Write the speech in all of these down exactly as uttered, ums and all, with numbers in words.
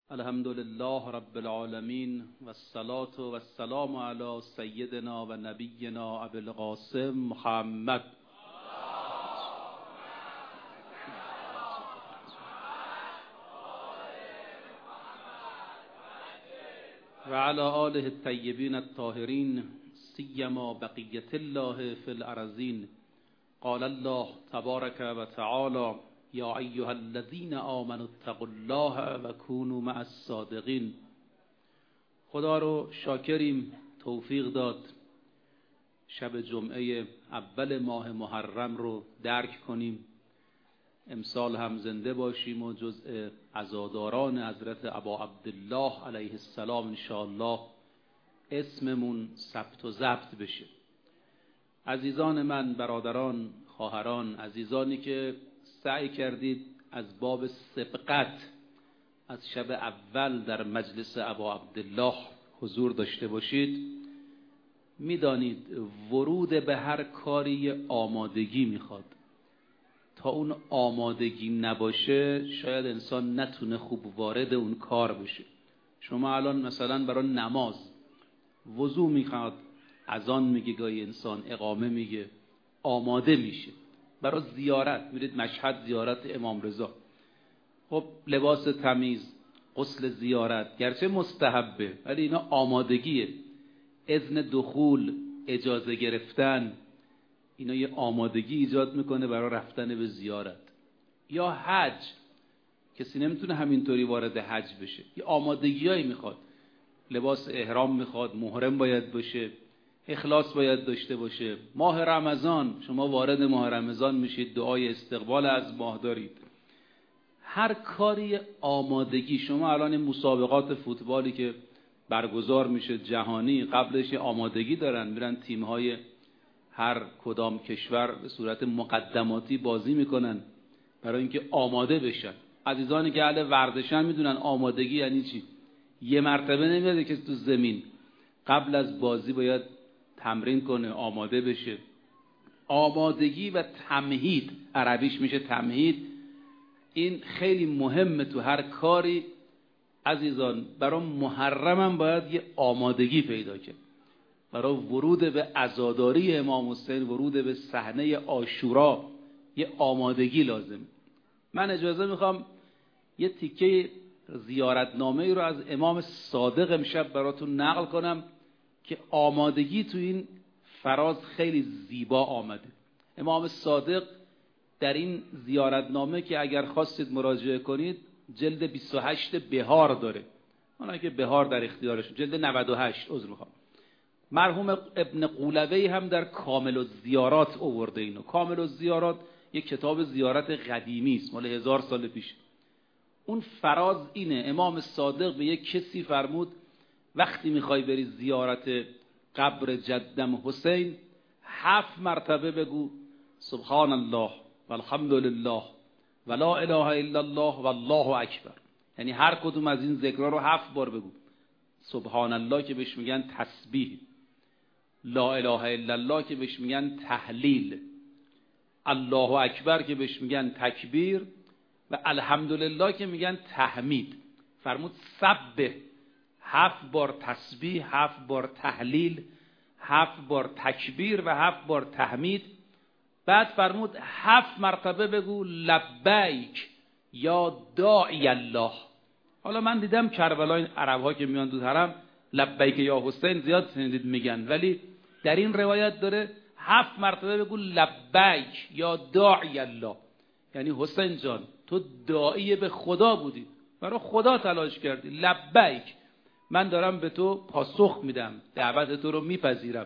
الحمد لله رب العالمين والصلاة والسلام على سيدنا و نبینا ابی القاسم محمد و علی آله الطیبین الطاهرین سیما بقیة الله فی الارضین. قال الله تبارک و تعالی یا ایها الذین آمنوا اتقوا الله و کونوا مع الصادقین. خدا رو شاکریم توفیق داد شب جمعه اول ماه محرم رو درک کنیم، امسال هم زنده باشیم و جزء عزاداران حضرت ابا عبدالله علیه السلام انشاءالله اسممون ثبت و ضبط بشه. عزیزان من، برادران، خواهران، عزیزانی که سعی کردید از باب سبقت از شب اول در مجلس ابا عبدالله حضور داشته باشید، میدانید ورود به هر کاری آمادگی میخواد. تا اون آمادگی نباشه شاید انسان نتونه خوب وارد اون کار بشه. شما الان مثلا برای نماز وضو میخواد، اذان میگه، گاهی انسان اقامه میگه، آماده میشه. برای زیارت میرید مشهد، زیارت امام رضا، خب لباس تمیز، غسل زیارت گرچه مستحبه ولی اینا آمادگیه. اذن دخول، اجازه گرفتن، اینا یه آمادگی ایجاد میکنه برای رفتن به زیارت. یا حج، کسی نمیتونه همینطوری وارد حج بشه، یه آمادگیایی میخواد. لباس احرام میخواد، محرم باید باشه، اخلاص باید داشته باشه. ماه رمضان، شما وارد ماه رمضان میشید، دعای استقبال از ماه دارید. هر کاری آمادگی. شما الان این مسابقات فوتبالی که برگزار میشه جهانی، قبلش آمادگی دارن، میرن تیم‌های هر کدام کشور به صورت مقدماتی بازی میکنن برای اینکه آماده بشن. عزیزانی که اهل ورزشن میدونن آمادگی یعنی چی. یه مرتبه نمیاد که تو زمین، قبل از بازی باید تمرین کنه، آماده بشه. آمادگی و تمهید، عربیش میشه تمهید. این خیلی مهمه تو هر کاری عزیزان. برای محرم هم باید یه آمادگی پیدا کرد. برای ورود به عزاداری امام حسین، ورود به صحنه عاشورا یه آمادگی لازم. من اجازه میخوام یه تیکه زیارتنامه رو از امام صادق امشب براتون نقل کنم که آمادگی تو این فراز خیلی زیبا آمده. امام صادق در این زیارتنامه که اگر خواستید مراجعه کنید، جلد بیست و هشت بهار داره، اونایی که بهار در اختیارشون، جلد نود و هشت عذر میخوام. مرحوم ابن قولوی هم در کامل الزیارات آورده اینو. کامل الزیارات یک کتاب زیارت قدیمی است، مال هزار سال پیش. اون فراز اینه، امام صادق به یک کسی فرمود وقتی میخوای بری زیارت قبر جدم حسین، هفت مرتبه بگو سبحان الله و الحمد لله و لا اله الا الله و الله اکبر. یعنی هر کدوم از این ذکرها رو هفت بار بگو. سبحان الله که بهش میگن تسبیح، لا اله الا الله که بهش میگن تهلیل، الله اکبر که بهش میگن تکبیر و الحمدلله که میگن تحمید. فرمود سبح، هفت بار تسبیح، هفت بار تهلیل، هفت بار تکبیر و هفت بار تحمید. بعد فرمود هفت مرتبه بگو لبیک یا داعی الله. حالا من دیدم کربلا این عرب ها که میان دو حرم لبیک یا حسین زیاد شنیدید میگن، ولی در این روایت داره هفت مرتبه بگو لبیک یا داعی الله. یعنی حسین جان تو داعی به خدا بودی، برای خدا تلاش کردی، لبیک، من دارم به تو پاسخ میدم، دعوت تو رو میپذیرم،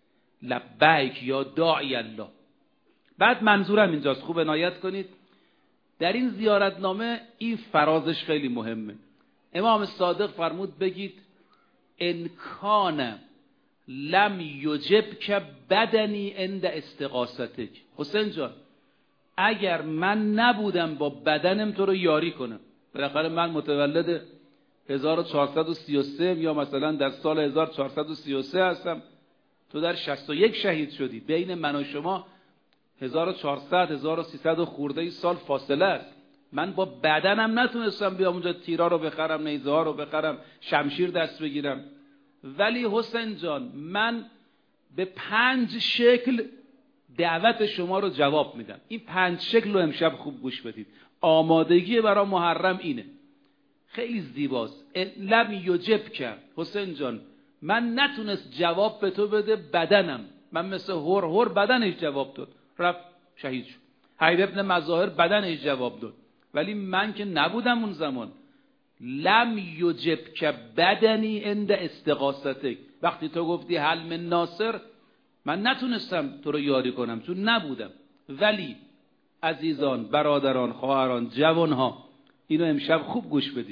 لبیک یا داعی الله. بعد منظورم اینجاست، خوب عنایت کنید، در این زیارتنامه این فرازش خیلی مهمه. امام صادق فرمود بگید انکان لم یجب که بدنی عند استغاثتک. حسین جان اگر من نبودم با بدنم تو رو یاری کنم، بالاخره من متولد هزار و چهارصد و سی و سه یا مثلا در سال هزار و چهارصد و سی و سه هستم، تو در شصت و یک شهید شدی، بین من و شما هزار و چهارصد هزار و سیصد و خورده ای سال فاصله است. من با بدنم نتونستم بیام اونجا تیرا رو بخرم، نیزه ها رو بخرم، شمشیر دست بگیرم، ولی حسین جان من به پنج شکل دعوت شما رو جواب میدم. این پنج شکل رو امشب خوب گوش بدید. آمادگی برای محرم اینه، خیلی زیباست. لم یجب کرد حسین جان، من نتونست جواب به تو بده بدنم، من مثل هور هور بدنش جواب داد، رفت شهید شد. حبیب ابن مظاهر بدنش جواب داد، ولی من که نبودم اون زمان. لم یجب که بدنی عند استغاثتک، وقتی تو گفتی هل من ناصر من نتونستم تو رو یاری کنم چون نبودم. ولی عزیزان، برادران، خواهران، جوانها، اینو امشب خوب گوش بدید.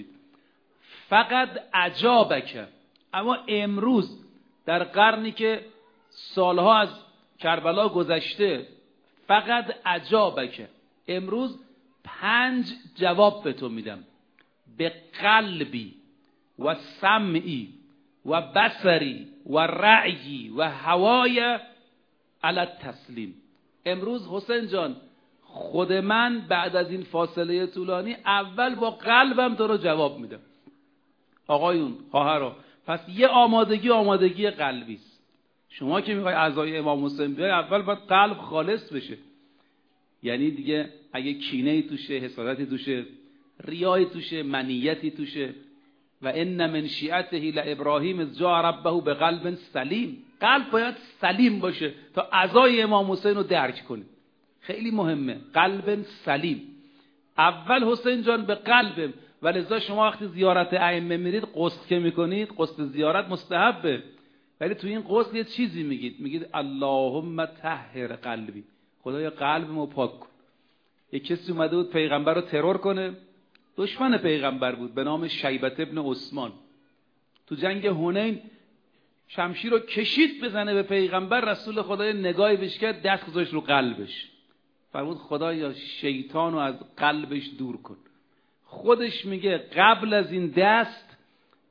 فقط عجابک، اما امروز در قرنی که سالها از کربلا گذشته، فقط عجابک، امروز پنج جواب به تو میدم. به قلبی و سمعی و بصری و رعی و هوای علی التسلیم. امروز حسین جان خود من بعد از این فاصله طولانی اول با قلبم تو رو جواب میدم. آقایون، خواهرها، پس یه آمادگی آمادگی قلبی است. شما که میخوای اعضای امام حسین بیای، اول باید قلب خالص بشه. یعنی دیگه اگه کینه‌ای توشه، حسادتی توشه، ریایی توشه، منیتی توشه، و ان من شیعته لابراهیم اذ جاء ربه بقلب سلیم. قلب باید سلیم باشه تا اعضای امام حسین رو درک کنه. خیلی مهمه قلب سلیم. اول حسین جان به قلبم. ولذا شما وقتی زیارت ائمه میرید، غسل که میکنید، غسل زیارت مستحبه، ولی تو این غسل یه چیزی میگید، میگید اللهم طهر قلبی، خدایا قلبمو پاک کن. یک کسی اومده بود پیغمبر رو ترور کنه، دشمن پیغمبر بود به نام شیبت ابن عثمان. تو جنگ حنین شمشیر رو کشید بزنه به پیغمبر، رسول خدای نگاهی بهش کرد، دست گذاشت رو قلبش، فرمود خدایا شیطان رو از قلبش دور کن. خودش میگه قبل از این دست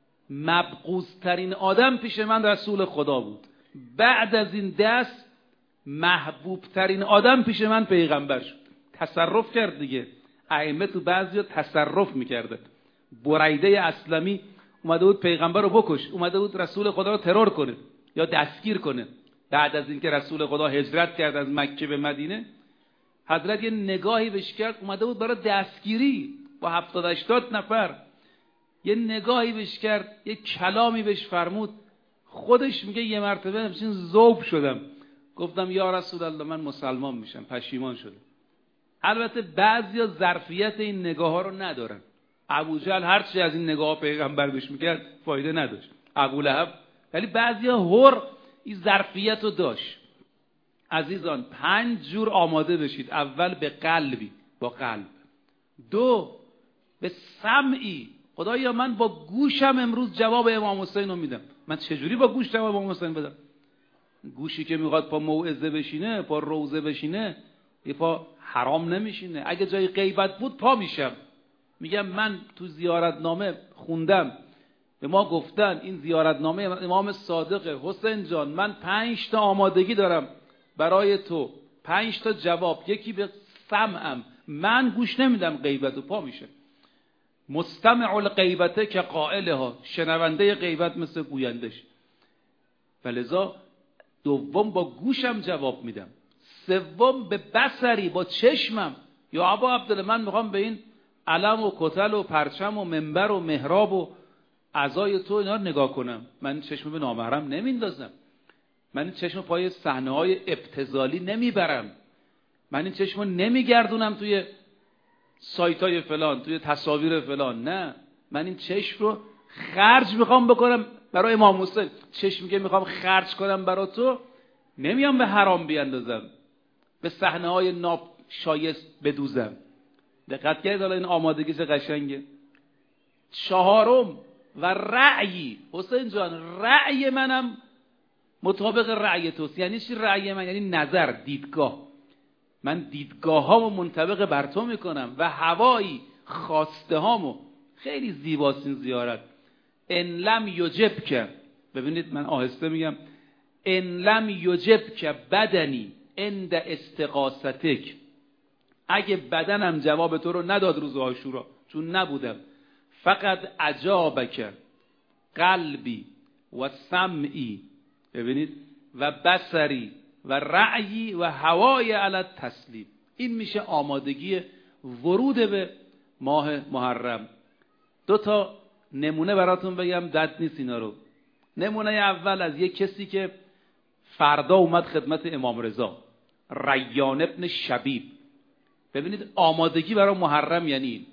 مبغوض ترین آدم پیش من رسول خدا بود، بعد از این دست محبوب ترین آدم پیش من پیغمبر شد. تصرف کرد دیگه. ائمه تو بعضیا تصرف میکرده. بریده اسلمی اومده بود پیغمبر رو بکش، اومده بود رسول خدا رو ترور کنه یا دستگیر کنه. بعد از اینکه رسول خدا هجرت کرد از مکه به مدینه، حضرت یه نگاهی بهش کرد، اومده بود برای دستگیری با هفتاد هشتاد نفر، یه نگاهی بهش کرد، یه کلامی بهش فرمود. خودش میگه یه مرتبه همچین ذوب شدم، گفتم یا رسول الله من مسلمان میشم، پشیمان شدم. البته بعضیا ظرفیت این نگاه ها رو ندارن. ابوجهل هرچی از این نگاه ها پیغمبر بهش میکرد فایده نداشت، ابولهب، ولی بعضیا هر این ظرفیت رو داشت. عزیزان، پنج جور آماده بشید. اول به قلبی، با قلب. دو، به سمعی، خدایا من با گوشم امروز جواب امام حسین رو میدم. من چجوری با گوش جواب امام حسین بدم؟ گوشی که میخواد پا موعظه بشینه، پا روزه بشینه، یه پا حرام نمیشینه. اگه جای غیبت بود پا میشم، میگم من تو زیارتنامه خوندم، به ما گفتن این زیارتنامه امام صادق، حسین جان من پنج تا آمادگی دارم برای تو، پنج تا جواب، یکی به سمعم، من گوش نمیدم غیبت، و پا میشه. مستمع الغیبته که قائلها، شنونده غیبت مثل گویندش. ولذا دوم با گوشم جواب میدم. سوم به بصری، با چشمم. یا ابا عبدالله من میخوام به این علم و کتل و پرچم و منبر و محراب و اعضای تو اینا رو نگاه کنم، من چشم به نامحرم نمیندازم، من این چشم پای صحنه های ابتذالی نمیبرم، من این چشم رو نمیگردونم توی سایت های فلان، توی تصاویر فلان. نه، من این چشم رو خرج میخوام بکنم برای امام حسین. چشمی که میخوام خرج کنم برای تو، نمیام به حرام بیاندازم، به صحنه های ناشایست بدوزم. دقت کردید حالا این آمادگیش قشنگه. چهارم و رأیی. حسین جان رأی منم مطابق رأی توست. یعنی چی رأی من؟ یعنی نظر، دیدگاه. من دیدگاه هامو منطبق بر تو میکنم و هوایی، خواسته هامو. خیلی زیباست این زیارت. ان لم یجب که، ببینید من آهسته میگم، ان لم یجب که بدنی عند استغاثتک، اگه بدنم جواب تو رو نداد روز عاشورا چون نبودم، فقط اجابک قلبی و سمعی، ببینید، و بصری و رأیی و هوای علی تسلیم. این میشه آمادگی ورود به ماه محرم. دو تا نمونه براتون بگم، دد نیست اینا رو. نمونه اول از یک کسی که فردا اومد خدمت امام رضا، ریان ابن شبیب. ببینید آمادگی برای محرم یعنی این.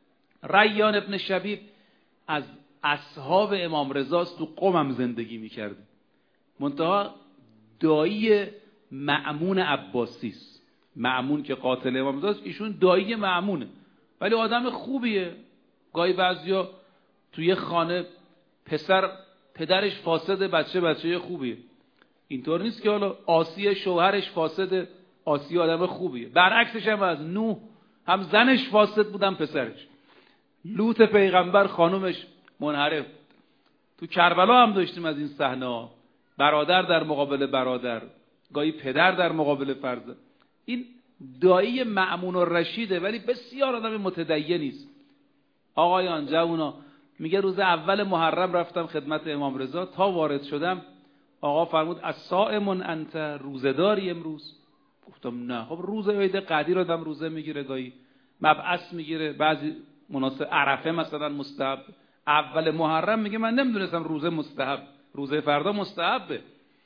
ریان ابن شبیب از اصحاب امام رضا است، تو قم زندگی میکرد، منتها دایی مأمون عباسی است. مأمون که قاتل امام رضا است، ایشون دایی مأمونه، ولی آدم خوبیه. گاهی بعضیا توی خانه پسر پدرش فاسده، بچه بچه خوبیه. اینطور نیست که حالا آسیه شوهرش فاسده، آسیه آدم خوبیه. برعکسش هم از نوح، هم زنش فاسد بودن پسرش. لوط پیغمبر خانومش منحرف. تو کربلا هم داشتیم از این صحنه، برادر در مقابل برادر، گاهی پدر در مقابل فرزند. این دایی مأمون الرشیده، ولی بسیار آدم متدینی است. آقایان جوونا، میگه روز اول محرم رفتم خدمت امام رضا، تا وارد شدم آقا فرمود الصائم انت، روزداری امروز؟ گفتم نه. خب روز عید قدیر آدم روزه میگیره، گاهی مبعث میگیره، بعضی مناسب عرفه مثلا مستحب. اول محرم میگه من نمیدونستم روزه مستحب، روزه فردا مستحبه.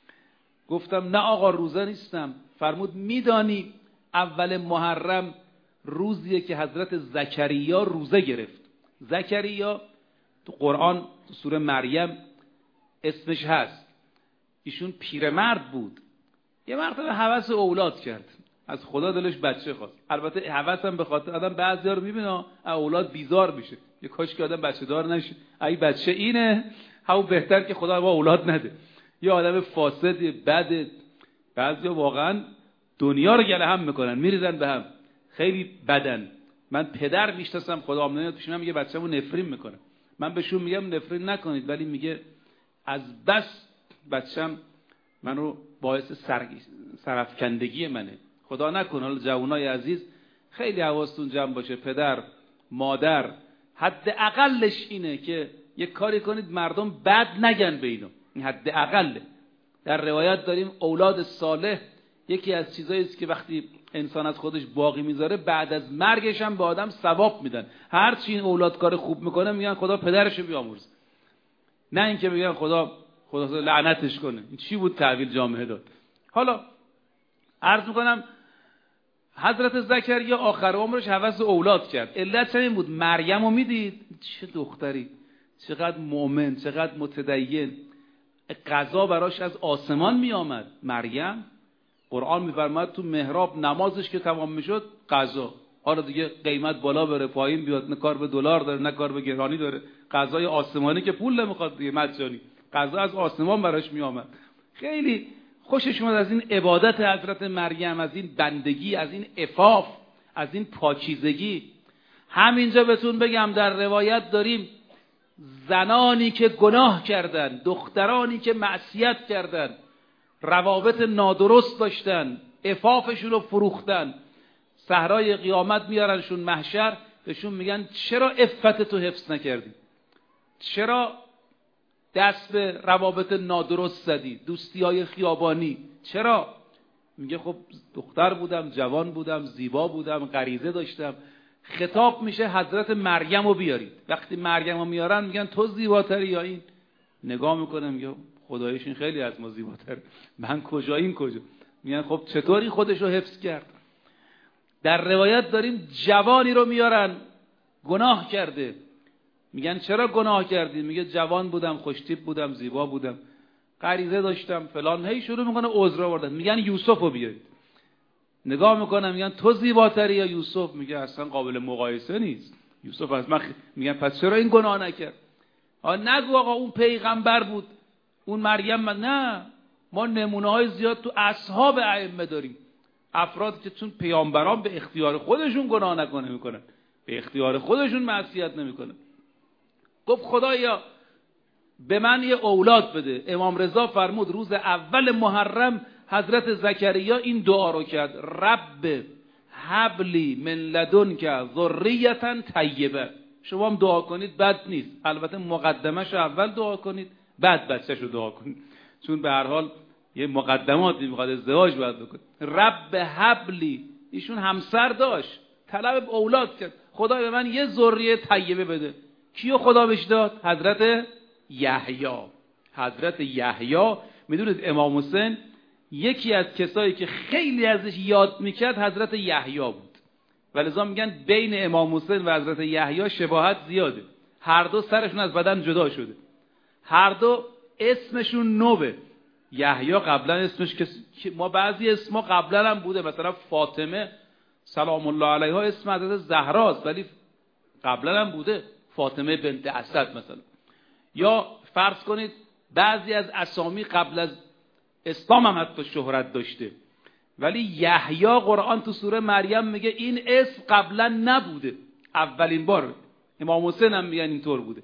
گفتم نه آقا روزه نیستم. فرمود میدانی اول محرم روزیه که حضرت زکریا روزه گرفت. زکریا تو قرآن تو سوره مریم اسمش هست. ایشون پیرمرد بود، یه مرتبه هوس اولاد کرد، از خدا دلش بچه خواست. البته هوس هم به خاطر آدم بعضیا رو میبینه اولاد بیزار میشه، یه کاش که آدم بچه دار نشه، ای بچه اینه همون بهتر که خدا با اولاد نده. یه آدم فاسد بد، بعضیا واقعا دنیا رو گله هم میکنن، میریزن به هم، خیلی بدن. من پدر میشناسم خدا نمیاد پیش من میگه بچه‌مو نفرین میکنه، من بهشون میگم نفرین نکنید، ولی میگه از بس بچه‌م منو باعث سر... سرفکندگی منه. خدا نکنه. حالا جوانای عزیز خیلی حواستون جمع باشه، پدر مادر حد اقلش اینه که یک کاری کنید مردم بد نگن به اینو، این حد اقله. در روایت داریم اولاد صالح یکی از چیزایی است که وقتی انسان از خودش باقی میذاره بعد از مرگش هم به آدم ثواب میدن. هر چی این اولاد کار خوب میکنه میگن خدا پدرشو بیامرزه، نه اینکه میگن خدا خدا لعنتش کنه. این چی بود تحویل جامعه داد؟ حالا عرض میکنم حضرت زکریا آخر عمرش هوس اولاد کرد. علت این بود مریم رو میدید، چه دختری، چقدر مؤمن، چقدر متدین، قضا براش از آسمان میآمد. مریم قرآن میفرماد تو محراب نمازش که تمام میشد قضا. حالا دیگه قیمت بالا بره پایین بیاد، نه کار به دلار داره نه کار به گرانی داره، قضای آسمانی که پول نمیخواد دیگه، مجانی قضا از آسمان براش میآمد. خیلی خوشش اومد از این عبادت حضرت مریم، از این بندگی، از این عفاف، از این پاکیزگی. همینجا بهتون بگم در روایت داریم زنانی که گناه کردن، دخترانی که معصیت کردن، روابط نادرست داشتن، عفافشون رو فروختن، صحرای قیامت میارنشون محشر، بهشون میگن چرا عفت تو حفظ نکردی؟ چرا دست به روابط نادرست زدی؟ دوستی های خیابانی چرا؟ میگه خب دختر بودم، جوان بودم، زیبا بودم، غریزه داشتم. خطاب میشه حضرت مریم رو بیارید. وقتی مریم رو میارن میگن تو زیباتری یا این؟ نگاه میکنه میگه خدایش این خیلی از ما زیباتر، من کجا این کجا؟ میگن خب چطوری خودش رو حفظ کرد؟ در روایت داریم جوانی رو میارن گناه کرده، میگن چرا گناه کردی؟ میگه جوان بودم، خوشتیپ بودم، زیبا بودم، غریزه داشتم فلان. هی شروع میکنه عذر آوردن. میگن یوسف رو بیارید. نگاه میکنن میگن تو زیباتری یا یوسف؟ میگه اصلا قابل مقایسه نیست، یوسف از من. میگن پس چرا این گناه نکرد؟ آ نگو آقا اون پیغمبر بود، اون مریم من. نه، ما نمونه های زیاد تو اصحاب ائمه داریم، افرادی که چون پیامبران به اختیار خودشون گناه نکنه میکنن، به اختیار خودشون معصیت نمیکنن. گفت خدایا به من یه اولاد بده. امام رضا فرمود روز اول محرم حضرت زکریا این دعا رو کرد: رب هبلی من لدنک ذریة طیبه. شما هم دعا کنید بد نیست، البته مقدمه‌شو اول دعا کنید بعد بچه‌شو دعا کنید، چون به هر حال یه مقدماتی میخواد، ازدواج باید بکنید. رب هبلی، ایشون همسر داشت، طلب اولاد کرد، خدا به من یه ذریه طیبه بده. کیو خدا بهش داد؟ حضرت یحیی. حضرت یحیی، میدونید امام حسین یکی از کسایی که خیلی ازش یاد میکرد حضرت یحیی بود، ولذا میگن بین امام حسین و حضرت یحیی شباهت زیاده. هر دو سرشون از بدن جدا شده، هر دو اسمشون نوبه. یحیی قبلا اسمش که ما بعضی اسما قبلا هم بوده، مثلا فاطمه سلام الله علیها اسم حضرت زهراست ولی قبلا هم بوده، فاطمه بنت اسد مثلا. یا فرض کنید بعضی از اسامی قبل از اسلام هم حتی شهرت داشته، ولی یحیی قرآن تو سوره مریم میگه این اسم قبلا نبوده، اولین بار. امام حسین هم میگن اینطور بوده.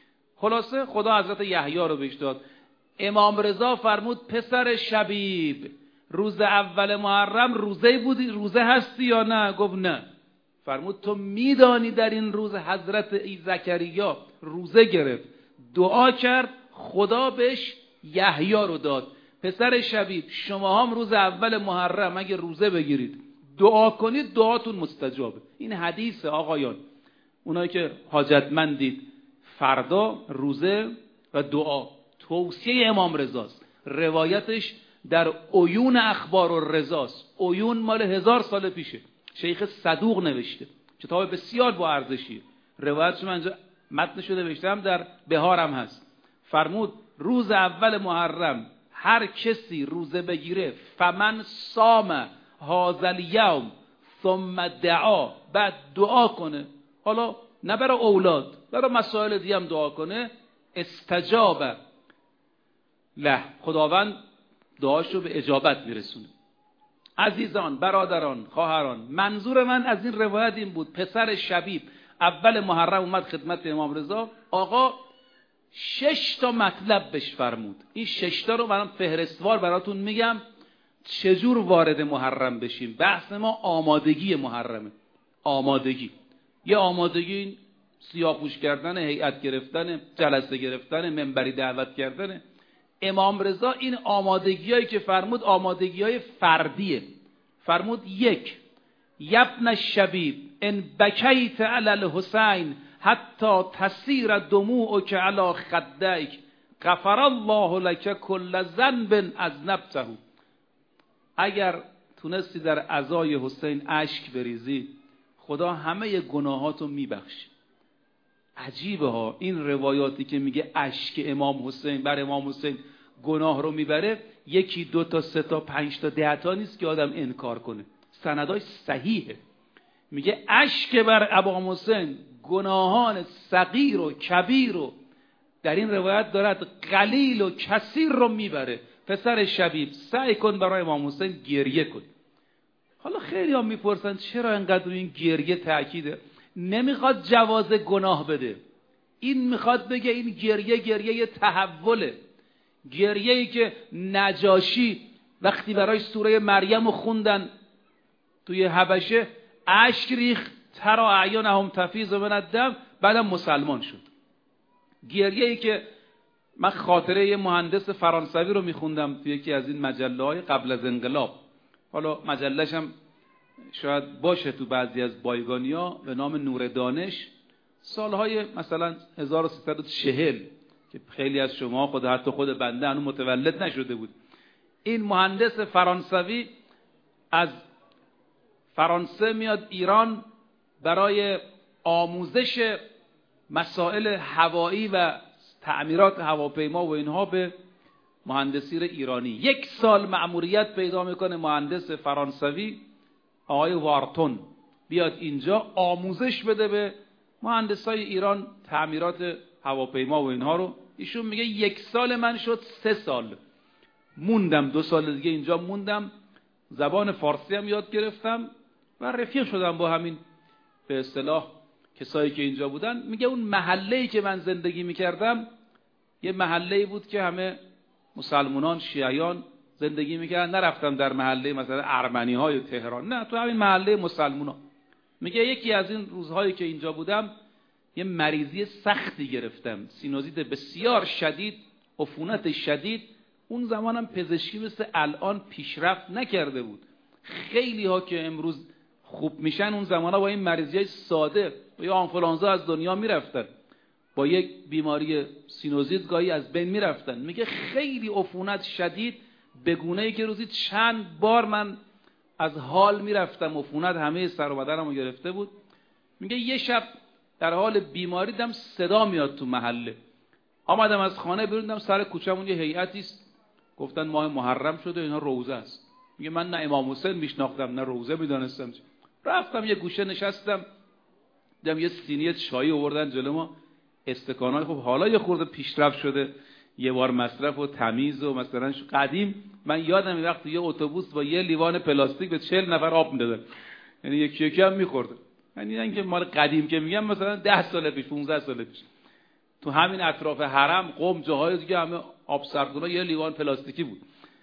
خلاصه خدا حضرت یحیی رو بهش داد. امام رضا فرمود پسر شبیب، روز اول محرم روزه بودی، روزه هستی یا نه؟ گفت نه. فرمود تو میدانی در این روز حضرت زکریا روزه گرفت، دعا کرد، خدا بهش یحیی رو داد. پسر شبیب، شما هم روز اول محرم اگه روزه بگیرید دعا کنید دعاتون مستجابه. این حدیث آقایان، اونایی که حاجتمندید، فردا روزه و دعا توصیه امام رضاست. روایتش در عیون اخبار الرضاست. عیون مال هزار سال پیشه، شیخ صدوق نوشته، کتاب بسیار با ارزشیه. روایتش من اینجا متنشو نوشتم، در بهارم هست. فرمود روز اول محرم هر کسی روزه بگیره، فمن صام هذا الیوم ثم دعا، بعد دعا کنه، حالا نه برای اولاد، برای مسائل دیگه هم دعا کنه، استجاب له، خداوند دعاشو به اجابت میرسونه. عزیزان، برادران، خواهران، منظور من از این روایت این بود. پسر شبیب اول محرم اومد خدمت امام رضا، آقا شش تا مطلب بهش فرمود. این شش تا رو برام فهرستوار براتون میگم چجور وارد محرم بشیم. بحث ما آمادگی محرمه. آمادگی، یه آمادگی سیاه‌پوش کردن، هیئت گرفتن، جلسه گرفتن، منبری دعوت کردن. امام رضا این آمادگیایی که فرمود آمادگیای فردیه. فرمود یک، یبن الشبیب ان بکیت علی الحسین حتی تسیر دموعک علی خدیک غفر الله لک کل ذنب اذنبته. اگر تونستی در عزای حسین اشک بریزی، خدا همه گناهاتو میبخشه. عجیبه ها این روایاتی که میگه اشک امام حسین بر امام حسین گناه رو میبره، یکی دو تا سه تا پنج تا ده تا نیست که آدم انکار کنه، سنداش صحیحه. میگه اشک بر امام حسین گناهان صغیر و کبیر رو در این روایت دارد قلیل و کثیر رو میبره. پسر شبیب سعی کن برای امام حسین گریه کن. حالا خیلی هم میپرسن چرا انقدر این گریه تأکیده؟ نمیخواد جواز گناه بده، این میخواد بگه این گریه گریه تحوله. گریه‌ای که نجاشی وقتی برای سوره مریم خوندن توی حبشه اشک ریخت، ترا اعینهم تفیض من الدم، بعدم مسلمان شد. گریه‌ای که من خاطره یه مهندس فرانسوی رو میخوندم توی یکی از این مجله‌های قبل از انقلاب، حالا مجله‌ش هم شاید باشه تو بعضی از بایگانی‌ها، به نام نور دانش، سالهای مثلا هزار و سیصد و چهل که خیلی از شما خود حتی خود بنده هنوز متولد نشده بود. این مهندس فرانسوی از فرانسه میاد ایران برای آموزش مسائل هوایی و تعمیرات هواپیما و اینها به مهندسی ایرانی. یک سال مأموریت پیدا میکنه مهندس فرانسوی آقای وارتون بیاد اینجا آموزش بده به مهندسای ایران تعمیرات هواپیما و اینها رو. ایشون میگه یک سال من شد سه سال موندم، دو سال دیگه اینجا موندم، زبان فارسی هم یاد گرفتم و رفیق شدم با همین به اصطلاح کسایی که اینجا بودن. میگه اون محله‌ای که من زندگی میکردم یه محله‌ای بود که همه مسلمانان، شیعیان، زندگی میکردن، نرفتم در محله مثلا ارمنی های تهران، نه تو همین محله مسلمونا. میگه یکی از این روزهایی که اینجا بودم یه مریضی سختی گرفتم، سینوزیت بسیار شدید، عفونت شدید. اون زمانم پزشکی مثل الان پیشرفت نکرده بود. خیلی ها که امروز خوب میشن اون زمانا با این مریضیای ساده یا آنفولانزا از دنیا میرفتن، با یک بیماری سینوزیت گاهی از بین میرفتن. میگه خیلی عفونت شدید به گونه‌ای که روزی چند بار من از حال میرفتم، عفونت همه سر و بدنمو گرفته بود. میگه یه شب در حال بیماری دیدم صدا میاد تو محله، آمدم از خانه بیرون، دیدم سر کوچه‌مون یه هیئتی است، گفتن ماه محرم شده اینا روزه است. میگه من نه امام حسین میشناختم نه روزه میدونستم. رفتم یه گوشه نشستم، دیدم یه سینی چای آوردن جلو ما، استکانای، خب حالا یه خورده پیشرفت شده، یه بار مصرف و تمیز و مثلا قدیم من یادم این وقت یه اتوبوس با یه لیوان پلاستیک به چهل نفر آب میدادن، یعنی یکی یکی هم میخوردن. یعنی اینکه مال قدیم که میگم مثلا ده سال پیش پانزده سال پیش تو همین اطراف حرم قم جاهای دیگه همه آب سردونا یه لیوان پلاستیکی بود.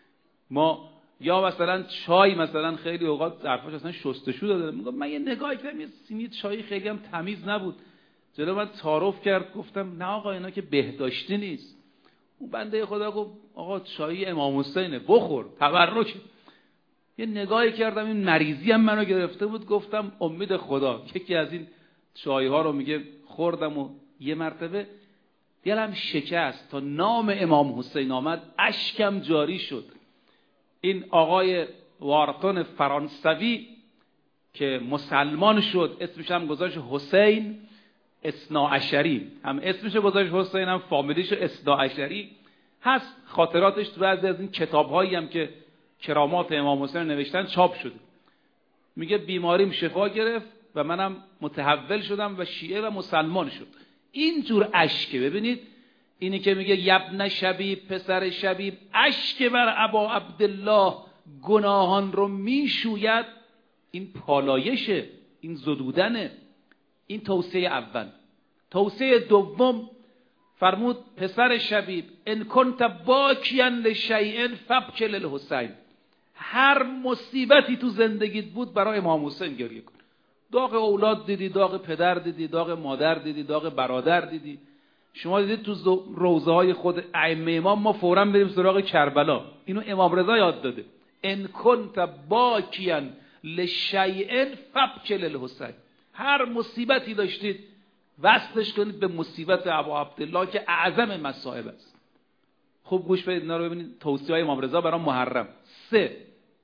ما یا مثلا چای مثلا خیلی اوقات ظرفاش اصلا شستشو داده. میگم من یه نگاهی کردم یه سینی چای خیلی هم تمیز نبود، جلو من تعارف کرد، گفتم نه آقا اینا که بهداشتی نیست. اون بنده خدا گفت آقا چای امام حسینه بخور تبرک. یه نگاهی کردم این مریضی هم منو گرفته بود، گفتم امید خدا. یکی از این چای ها رو میگه خوردم و یه مرتبه دلم شکست تا نام امام حسین آمد اشکم جاری شد. این آقای وارتون فرانسوی که مسلمان شد اسمش هم گذاشت حسین اثناعشری، هم اسمش گذاشت حسین هم فامیلیش اثناعشری هست. خاطراتش تو بعضی از این کتاب‌هایی هم که کرامات امام حسین نوشتن چاپ شده. میگه بیماریم شفا گرفت و منم متحول شدم و شیعه و مسلمان شد. اینجور اشکه. ببینید اینی که میگه یبن شبیب، پسر شبیب، اشک بر ابا عبدالله گناهان رو میشوید، این پالایشه، این زدودنه. این توصیه اول. توصیه دوم فرمود پسر شبیب ان کنت باکیا لشیء فابکی للحسین، هر مصیبتی تو زندگیت بود برای امام حسین گریه کن. داغ اولاد دیدی، داغ پدر دیدی، داغ مادر دیدی، داغ برادر دیدی. شما دیدید تو روزه های خود ائمه امام ما فوراً بریم سراغ کربلا. اینو امام رضا یاد داده. ان کنت باکیا لشیء فابکی للحسین، هر مصیبتی داشتید وصلش کنید به مصیبت ابا عبدالله که اعظم مصائب است. خوب گوش بدید اینا رو ببینید. توصیه های امام رضا برای محرم. سه،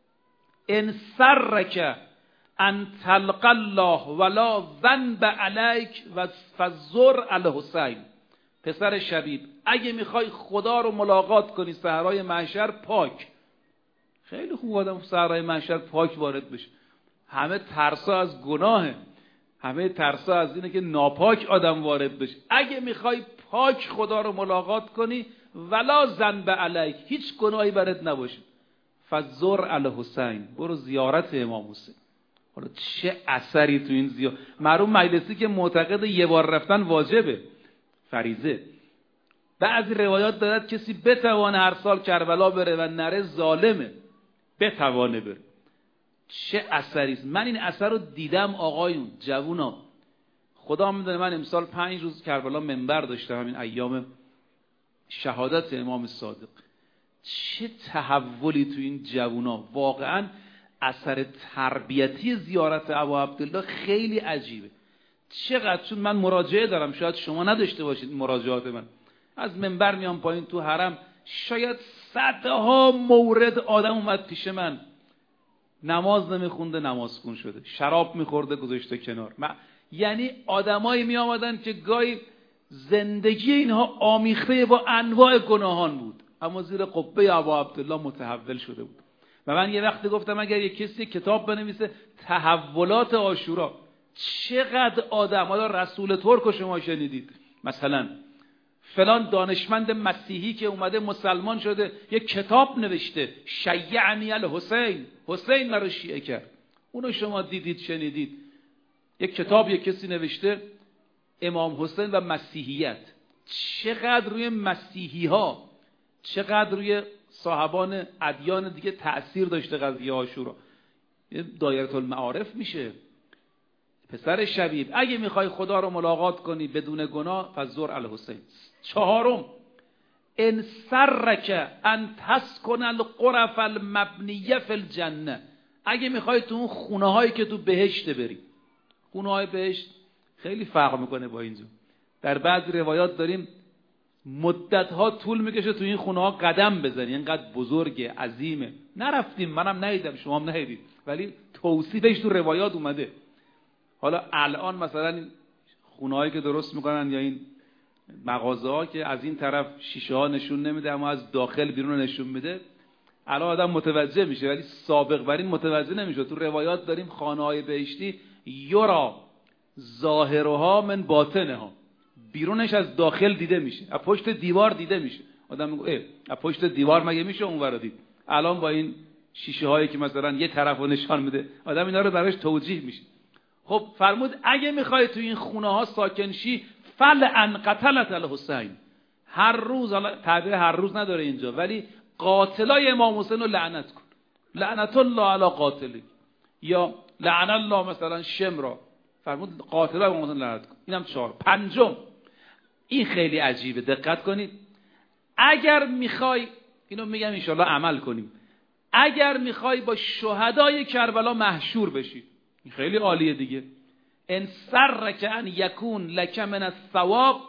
ان سرک ان تلقى الله ولا ذنب علیک و فزر علی حسین. پسر شبیب اگه میخوای خدا رو ملاقات کنی صحرای محشر پاک، خیلی خوب آدم صحرای محشر پاک وارد بشه. همه ترسا از گناهه، همه ترسا از اینه که ناپاک آدم وارد بشه. اگه میخوای پاک خدا رو ملاقات کنی ولا ذنب علیک، هیچ گناهی برات نباشه، فزر علی حسین، برو زیارت امام حسین. حالا چه اثری تو این زیارت؟ معلوم مجلسی که معتقد یه بار رفتن واجبه، فریضه. بعضی روایات دارد کسی بتوانه هر سال کربلا بره و نره ظالمه، بتوانه بره. چه اثری است. من این اثر رو دیدم آقایون، جوونا. خدا میدونه من امسال پنج روز کربلا منبر داشتم، همین ایام شهادت امام صادق. چه تحولی تو این جوونا. واقعا اثر تربیتی زیارت ابا عبدالله خیلی عجیبه. چقدر، چون من مراجعه دارم، شاید شما نداشته باشید مراجعات من. از منبر میام پایین تو حرم، شاید صدها مورد آدم اومد پیش من، نماز نمیخونده نماز خون شده، شراب میخورده گذاشته کنار. من یعنی آدمایی می آمدن که گاهی زندگی اینها آمیخته با انواع گناهان بود، اما زیر قبه ابا عبدالله متحول شده بود. و من یه وقت گفتم اگر یک کسی کتاب بنویسه تحولات عاشورا، چقدر آدم، حالا رسول ترک رو شما شنیدید، مثلا فلان دانشمند مسیحی که اومده مسلمان شده یک کتاب نوشته شیعنی الحسین، حسین مرا شیعه کرد. اونو شما دیدید شنیدید. یک کتاب یک کسی نوشته امام حسین و مسیحیت. چقدر روی مسیحی ها، چقدر روی صاحبان ادیان دیگه تأثیر داشته قضیه عاشورا، دایره المعارف میشه. پسر شبیب اگه میخوای خدا رو ملاقات کنی بدون گناه فزور الحسین. چهارم ان سرک ان تسکن الغرف المبنیه فی الجنه، اگه میخوای تو اون خونه هایی که تو بهشت بری، خونه های بهشت خیلی فرق میکنه با اینجا. در بعض روایات داریم مدت ها طول میکشه تو این خونه ها قدم بزنی، اینقدر بزرگه، عظیمه. نرفتیم، منم ندیدم، شما هم ندیدید، ولی توصیفش تو روایات اومده. حالا الان مثلا خونه هایی که درست میکنن یا این مغازه ها که از این طرف شیشه ها نشون نمیده اما از داخل بیرون نشون میده، الان آدم متوجه میشه، ولی سابق بر این متوجه نمیشه. تو روایات داریم خانه های بهشتی یرا ظاهرها من باطنها، بیرونش از داخل دیده میشه، از پشت دیوار دیده میشه. آدم میگه اه از پشت دیوار مگه میشه اونور رو دید؟ الان با این شیشه هایی که مثلا یه طرفو نشان میده آدم اینا رو براش توجیه میشه. خب فرمود اگه میخوای تو این خونه ها ساکن شی فلعن قتلت الحسین، هر روز، حالا تعبیر هر روز نداره اینجا، ولی قاتلای امام حسین رو لعنت کن، لعنت الله علی قاتلی، یا لعن الله مثلا شمرا، فرمود قاتلای امام حسین لعنت کن. اینم چهار. پنجم، این خیلی عجیبه، دقت کنید. اگر میخوای، اینو میگم انشالله عمل کنیم، اگر میخوای با شهدای کربلا محشور بشی، این خیلی عالیه دیگه. ان سرک ان یکون لک من الثواب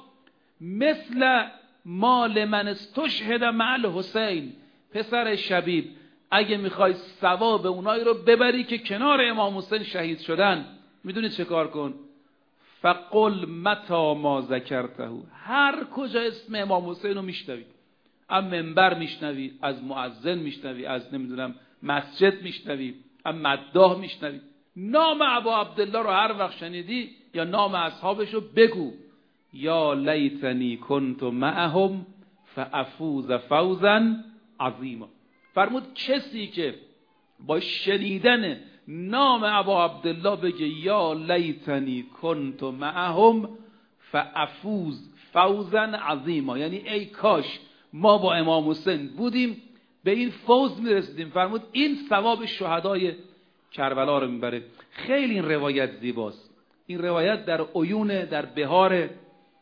مثل مال من استشهد مع الحسین، پسر شبیب اگه میخوای ثواب اونایی رو ببری که کنار امام حسین شهید شدن، میدونید چه کار کن؟ فقل متا ما ذکرته، هر کجا اسم امام حسین رو میشنوی، از منبر میشنوی، از مؤذن میشنوی، از نمیدونم مسجد میشنوی، از مداح میشنوی، نام ابا عبدالله رو هر وقت شنیدی یا نام اصحابش رو بگو، یا لیتنی کنت معهم فافوز فوزا عظیما. فرمود کسی که با شنیدن نام ابا عبدالله بگه یا لیتنی کنت معهم فافوز فوزا عظیما، یعنی ای کاش ما با امام حسین بودیم به این فوز میرسیدیم، فرمود این ثواب شهدای کربلا رو میبره. خیلی این روایت زیباست. این روایت در عیون، در بهار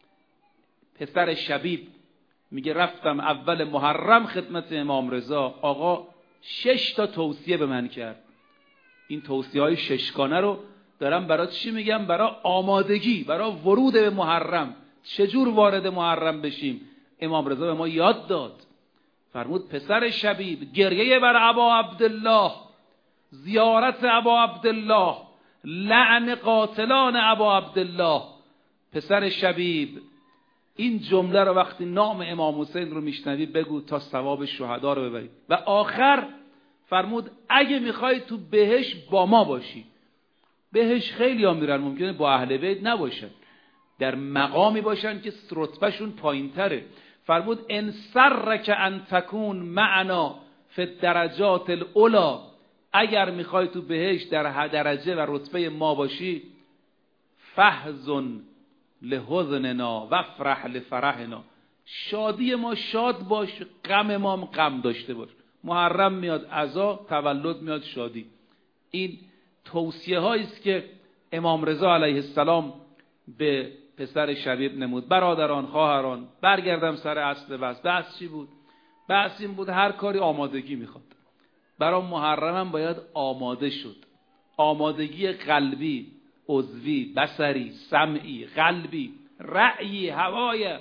پسر شبیب میگه رفتم اول محرم خدمت امام رضا، آقا شش تا توصیه به من کرد. این توصیه های ششگانه رو دارم برای چی میگم؟ برای آمادگی، برای ورود به محرم، چجور وارد محرم بشیم. امام رضا به ما یاد داد، فرمود پسر شبیب گریه بر ابا عبدالله، زیارت ابا عبدالله، لعن قاتلان ابا عبدالله. پسر شبیب این جمله رو وقتی نام امام حسین رو میشنوی بگو تا ثواب شهدا رو ببری. و آخر فرمود اگه میخوای تو بهش با ما باشی، بهش خیلی ها میرن ممکنه با اهل بیت نباشن، در مقامی باشن که رتبهشون پایین تره. فرمود ان سرک ان تکون معنا فی الدرجات الاولی، اگر میخوای تو بهش در درجه و رتبه ما باشی، فحزن لحزننا وفرح لفرحنا، شادی ما شاد باش، غم ما غم داشته باش. محرم میاد عزا، تولد میاد شادی. این توصیه هایی است که امام رضا علیه السلام به پسر شبیب نمود. برادران، خواهران، برگردم سر اصل بحث. بحث چی بود؟ بحث این بود هر کاری آمادگی میخواد. برای محرم هم باید آماده شد. آمادگی قلبی، عضوی، بصری، سمعی، قلبی، رأیی، هوای.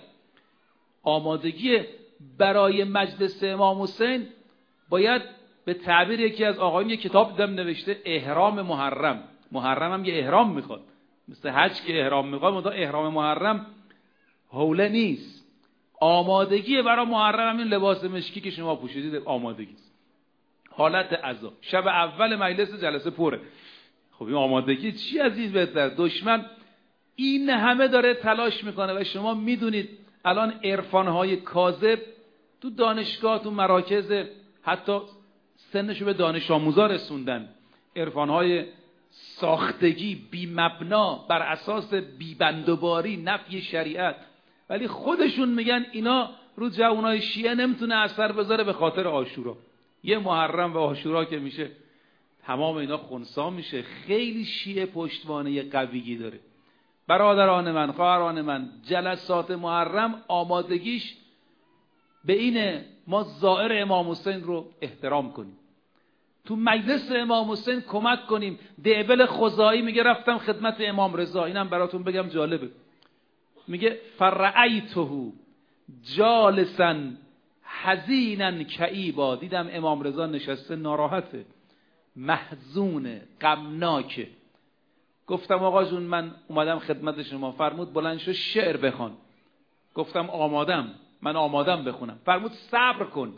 آمادگی برای مجلس امام حسین باید به تعبیر یکی از آقایون یک کتاب دیدم نوشته احرام محرم. محرم هم یه احرام میخواد، مثل حج که احرام میخواد، منتها احرام محرم حوله نیست. آمادگی برای محرم هم این لباس مشکی که شما پوشیدید آمادگی است. حالت عزا، شب اول مجلس جلسه پره. خب این آمادگی چی عزیز بهتر؟ دشمن این همه داره تلاش میکنه و شما میدونید الان عرفانهای کاذب تو دانشگاه، تو مراکز، حتی سنشو به دانش آموزا رسوندن، عرفانهای ساختگی بی مبنا بر اساس بی بندوباری، نفی شریعت، ولی خودشون میگن اینا رو جوانای شیعه نمیتونه اثر بذاره به خاطر عاشورا. یه محرم و عاشورا که میشه تمام اینا خنثی میشه. خیلی شیعه پشتوانه قویی داره. برادران من، خواهران من، جلسات محرم آمادگیش به اینه ما زائر امام حسین رو احترام کنیم، تو مجلس امام حسین کمک کنیم. دعبل خزاعی میگه رفتم خدمت امام رضا، اینم براتون بگم جالبه، میگه فرعیته جالسا حزینا کئیبا، دیدم امام رضا نشسته ناراحته، محزونه، غمناکه. گفتم آقا جون من اومدم خدمت شما. فرمود بلند شو شعر بخوان. گفتم آمادم، من آمادم بخونم. فرمود صبر کن.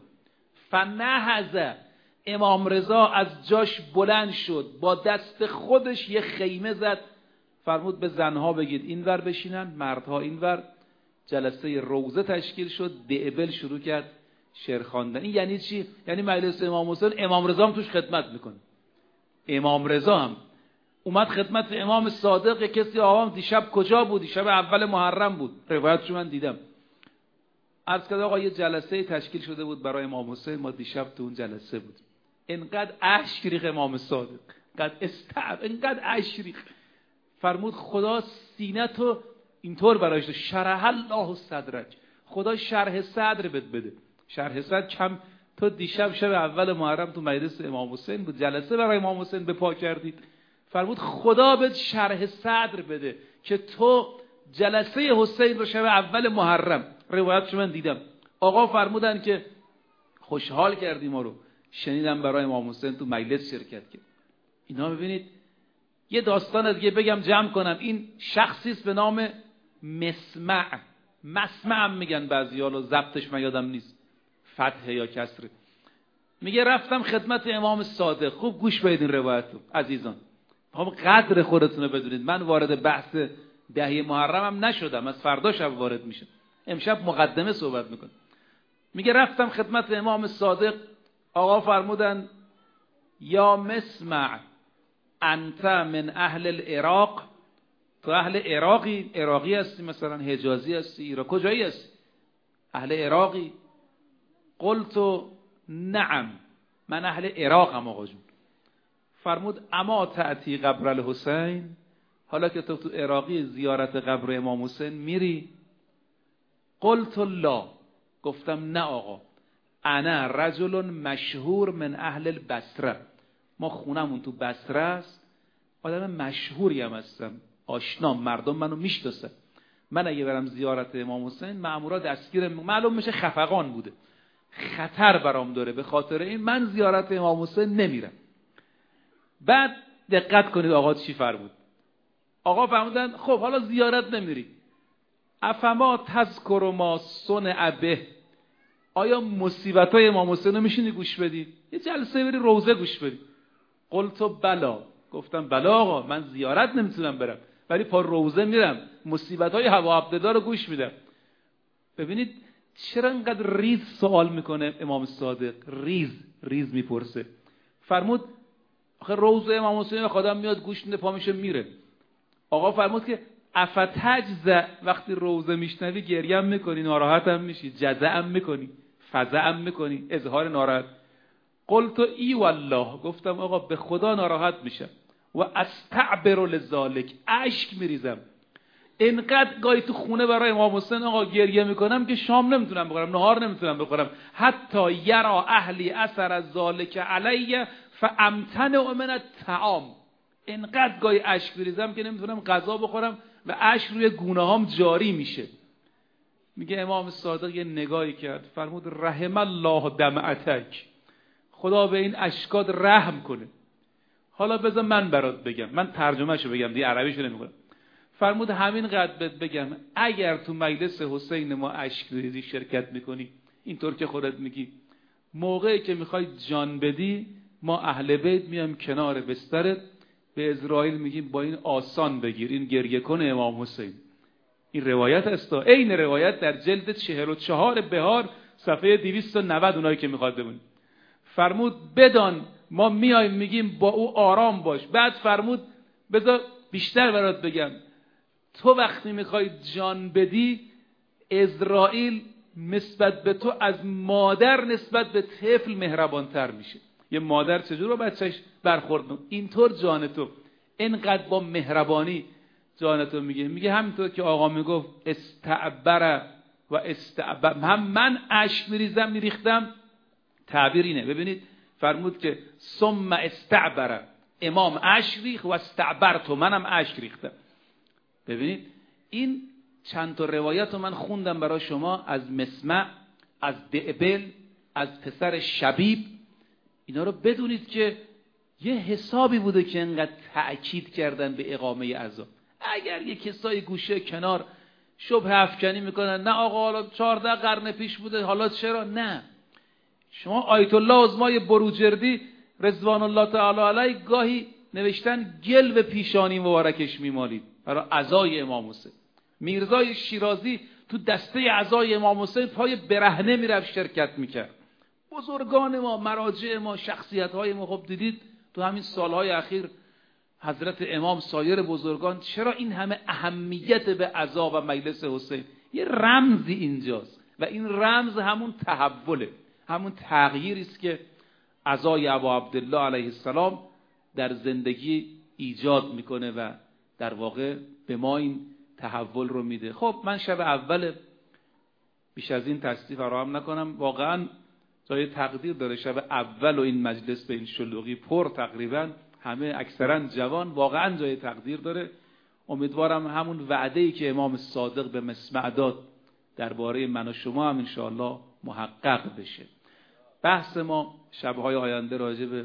فنهض، امام رضا از جاش بلند شد، با دست خودش یه خیمه زد. فرمود به زنها بگید اینور بشینن، مردها اینور. جلسه روزه تشکیل شد، دعبل شروع کرد شعر خواندن. این یعنی چی؟ یعنی مجلس امام حسین امام رضا هم توش خدمت میکنه. امام رضا هم اومد خدمت امام صادق. کسی آقام دیشب کجا بود؟ دیشب اول محرم بود. روایتشو من دیدم. عرض کرد آقا یه جلسه تشکیل شده بود برای امام حسین، ما دیشب تو اون جلسه بود. انقدر اشک ریخت امام صادق، انقدر استعب، انقدر اشک ریخت. فرمود خدا سینه‌تو اینطور برایش داد، شرح الله صدرک، خدا شرح صدر بد بده. شرح صدر کم، تو دیشب شب اول محرم تو مجلس امام حسین بود، جلسه برای امام حسین به پا کردید. فرمود خدا بهت شرح صدر بده که تو جلسه حسین رو شب اول محرم، روایتش من دیدم. آقا فرمودن که خوشحال کردیم ما رو، شنیدم برای امام حسین تو مجلس شرکت کرد. اینا ببینید یه داستان دیگه بگم جمع کنم. این شخصی است به نام مسمع، مسمع هم میگن بعضیا، رو ضبطش من یادم نیست فتح یا کسر. میگه رفتم خدمت امام صادق. خوب گوش بدید این روایتو عزیزان، هم قدر خودتون رو بدونید. من وارد بحث دهی محرمم نشدم، از فردا شب وارد میشم، امشب مقدمه صحبت میکنم. میگه رفتم خدمت امام صادق. آقا فرمودن یا مسمع انت من اهل العراق، تو اهل عراقی؟ عراقی هستی مثلا، حجازی هستی، ایران کجایی هستی؟ اهل عراقی؟ قلت نعم من اهل عراقم آقا جون. فرمود اما تأتی قبر الحسین، حالا که تو تو عراقی زیارت قبر امام حسین میری؟ قلت لا، گفتم نه آقا، انا رجل مشهور من اهل البصره، ما خونمون تو بصره است، آدم مشهوری هم هستم، آشنا، مردم منو میشناسن. من اگه برم زیارت امام حسین مأمورا دستگیر، معلوم میشه خفقان بوده، خطر برام داره، به خاطر این من زیارت امام حسین نمیرم. بعد دقت کنید آقا چی فرمود. آقا فرمودن خب حالا زیارت نمیری، افما تذکر ما صنع به، آیا مصیبت‌های امام حسین رو میشینی گوش بدی؟ یه جلسه بری روزه گوش بدی. قلت بلا، گفتم بلا آقا، من زیارت نمیتونم برم ولی پا روزه میرم، مصیبت‌های هوا عبدالله رو گوش میدم. ببینید چرا اینقدر ریز سوال میکنه امام صادق، ریز ریز میپرسه. فرمود آخه روزه امام حسین خودم میاد گوش میده پا میشه میره. آقا فرمود که افتجز، وقتی روزه میشنوی گریه هم میکنی، ناراحت هم میشی، جزع هم میکنی، فزع هم میکنی، اظهار ناراحت. قلت ای والله، گفتم آقا به خدا ناراحت میشم، و استعبر لذالک، اشک میریزم. اینقدر گاهی تو خونه برای امام حسین آقا گریه میکنم که شام نمیتونم بخورم، نهار نمیتونم بخورم، حتی یرا اهلی اثر از ذالک علی فامتنع من الطعام. اینقدر گاهی اشک میریزم که نمیتونم غذا بخورم و اشک روی گونه‌هام جاری میشه. میگه امام صادق یه نگاهی کرد، فرمود رحم الله دمعتک، خدا به این اشکات رحم کنه. حالا بذار من برات بگم، من ترجمهشو بگم دیگه عربیشو نمیگم. فرمود همین قد بهت بگم، اگر تو مجلس حسین ما اشک ریزی شرکت میکنی، اینطور که خودت میگی، موقعی که میخوای جان بدی ما اهل بیت میام کنار بسترت، به اسرائیل میگیم با این آسان بگیر، این گریه کنه امام حسین. این روایت است، این روایت در جلد چهل و چهار بهار صفحه دویست و نود، اونایی که میخواد ببینید. فرمود بدان ما میایم میگیم با او آرام باش. بعد فرمود بذار بیشتر برات بگم، تو وقتی میخوای جان بدی اسرائیل نسبت به تو از مادر نسبت به طفل مهربانتر میشه. یه مادر چجور با بچهش برخورد میکنه، اینطور جان تو اینقدر با مهربانی جان تو میگه. میگه همینطور که آقا میگفت استعبر و استعبر، هم من اشک میریزم میریختم، تعبیر اینه. ببینید فرمود که ثم استعبر، امام اشک ریخت و استعبرت، منم اشک ریختم. ببینید این چند تا روایت رو من خوندم برای شما از مسمع، از دعبل، از پسر شبیب. اینا رو بدونید که یه حسابی بوده که انقدر تأکید کردن به اقامه عزا. اگر یه کسای گوشه کنار شبه افکنی میکنن، نه آقا حالا چهارده قرن پیش بوده حالا چرا، نه. شما آیت الله عظمای بروجردی رضوان الله تعالی علیه گاهی نوشتن گل به پیشانی مبارکش میمالید برای عزای امام حسین. میرزای شیرازی تو دسته عزای امام حسین پای برهنه میرفت شرکت میکرد. بزرگان ما، مراجع ما، شخصیت های ما، خب دیدید تو همین سالهای اخیر حضرت امام، سایر بزرگان، چرا این همه اهمیت به عزا و مجلس حسین؟ یه رمزی اینجاست و این رمز همون تحوله، همون تغییری است که عزای ابا عبدالله علیه السلام در زندگی ایجاد میکنه و در واقع به ما این تحول رو میده. خب من شب اول، بیش از این تصدیق فراهم نکنم، واقعا جای تقدیر داره. شب اول و این مجلس به این شلوغی پر، تقریبا همه اکثرا جوان، واقعا جای تقدیر داره. امیدوارم همون وعده‌ای که امام صادق به مسمع داد درباره من و شما هم انشاءالله محقق بشه. بحث ما شب‌های آینده راجع به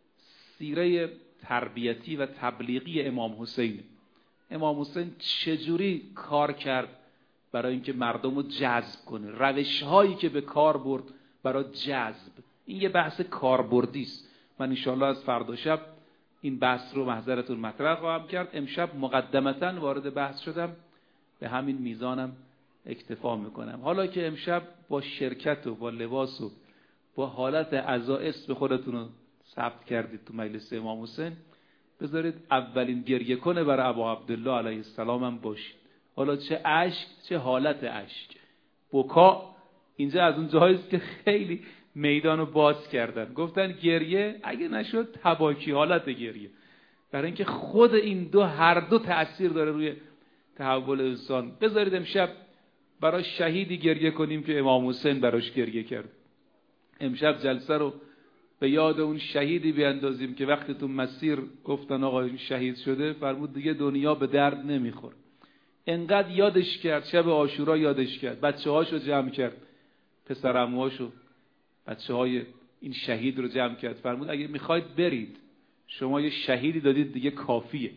سیره تربیتی و تبلیغی امام حسین. امام حسین چجوری کار کرد برای اینکه مردم رو جذب کنه، روش‌هایی که به کار برد برای جذب. این یه بحث کاربردی است. من انشاءالله از فردا شب این بحث رو محضرتون مطرح خواهم کرد. امشب مقدمتاً وارد بحث شدم، به همین میزانم اکتفا میکنم. حالا که امشب با شرکت و با لباس و با حالت عزا اسم خودتون رو ثبت کردید تو مجلس امام حسین، بذارید اولین گریه کنه برای ابا عبدالله علیه السلام هم باشید. حالا چه اشک، چه حالت اشک، بکا. اینجا از اون جاهایی است که خیلی میدان رو باز کردن، گفتن گریه اگه نشد تباکی، حالت گریه، برای اینکه خود این دو هر دو تأثیر داره روی تحول انسان. بذارید امشب برای شهیدی گریه کنیم که امام حسین براش گریه کرد. امشب جلسه رو به یاد اون شهیدی بیاندازیم که وقتی تو مسیر گفتن آقا این شهید شده، فرمود دیگه دنیا به درد نمیخور. انقدر یادش کرد، شب عاشورا یادش کرد، بچه‌هاشو جمع کرد، پسرعموهاشو، بچه‌های این شهید رو جمع کرد. فرمود اگه میخواید برید، شما یه شهیدی دادید دیگه کافیه.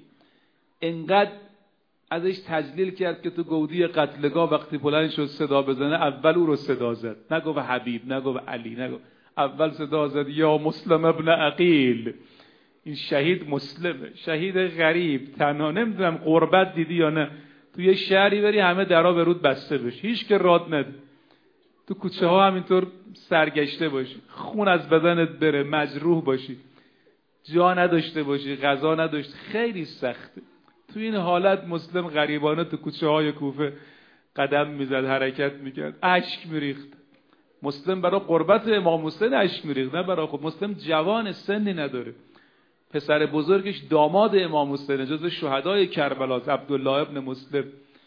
انقدر ازش تجلیل کرد که تو گودی قتلگاه وقتی بلند شد صدا بزنه، اول او رو صدا زد، نگو حبیب، نگو علی، نگو، اول صدا زد یا مسلم ابن عقیل. این شهید مسلمه، شهید غریب، تنها. نمیدونم قربت دیدی یا نه، تو یه شهری بری همه درا به رود بسته بشه، هیچ که راد نده، تو کوچه ها همینطور سرگشته باشی، خون از بدنت بره، مجروح باشی، جا نداشته باشی، غذا نداشته، خیلی سخته. تو این حالت مسلم غریبانه تو کوچه های کوفه قدم میزد، حرکت میکرد، اشک میریخت. مسلم برای قربت امام حسین اشک میریخت، نه برای خود. مسلم جوان، سنی نداره، پسر بزرگش داماد امام حسین، جزو شهدای کربلاست، عبدالله ابن مسلم.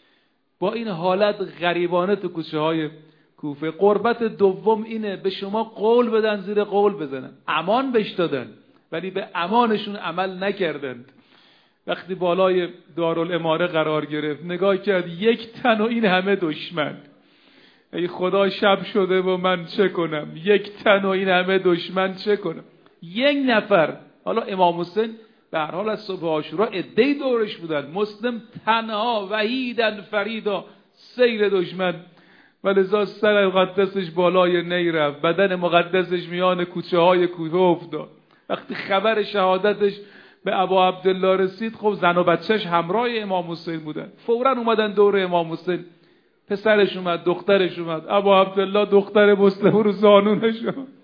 با این حالت غریبانه تو کوچه های کوفه. قربت دوم اینه به شما قول بدن، زیر قول بزنن. امان بهش دادن ولی به امانشون عمل نکردند. وقتی بالای دارالاماره قرار گرفت، نگاه کرد یک تن و این همه دشمن. ای خدا شب شده و من چه کنم؟ یک تن و این همه دشمن چه کنم؟ یک نفر. حالا امام حسین به هر حال از صبح عاشورا عده‌ای دورش بودن، مسلم تنها، وحیدن فریدا، سیر دشمن. ولذا سر مقدسش بالای نی رفت، بدن مقدسش میان کوچه های کوفه افتاد. وقتی خبر شهادتش به ابا عبدالله رسید، خب زن و بچهش همراه امام حسین بودن، فوراً اومدن دور امام حسین. پسرش اومد، دخترش اومد، ابا عبدالله دختر مسلم رو زانونش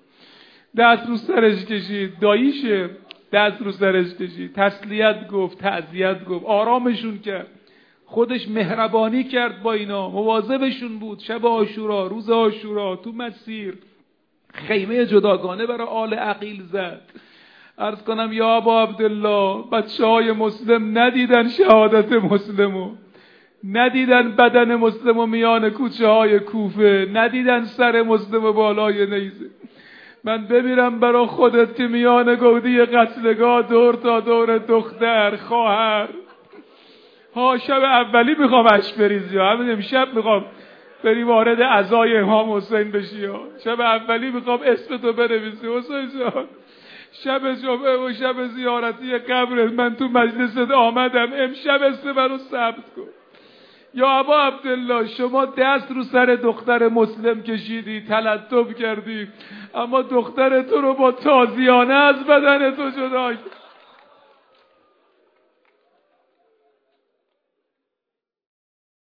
دست رو سرش کشید، داییشه، دست رو سرش کشید، تسلیت گفت، تعزیت گفت، آرامشون کرد. خودش مهربانی کرد با اینا، مواظبشون بود. شب عاشورا، روز عاشورا تو مسیر خیمه جداگانه برای آل عقیل زد. عرض کنم یا ابا عبدالله، بچه های مسلم ندیدن شهادت مسلمو، ندیدن بدن مسلمو میان کوچه های کوفه، ندیدن سر مسلمو بالای نیزه. من بمیرم برا خودت که میان گودی قتلگاه دور تا دور دختر خواهر ها شب اولی میخوام اش بریزی ها، همین امشب میخوام بری وارد عزای امام حسین بشی ها، شب اولی میخوام اسم تو بنویسی حسین جان، شب جمعه و شب زیارتی قبرت من تو مجلست آمدم، امشب اسم منو ثبت کن. یا ابا عبدالله، شما دست رو سر دختر مسلم کشیدی، تلطف کردی، اما دختر تو رو با تازیانه از بدن تو جدا کرد.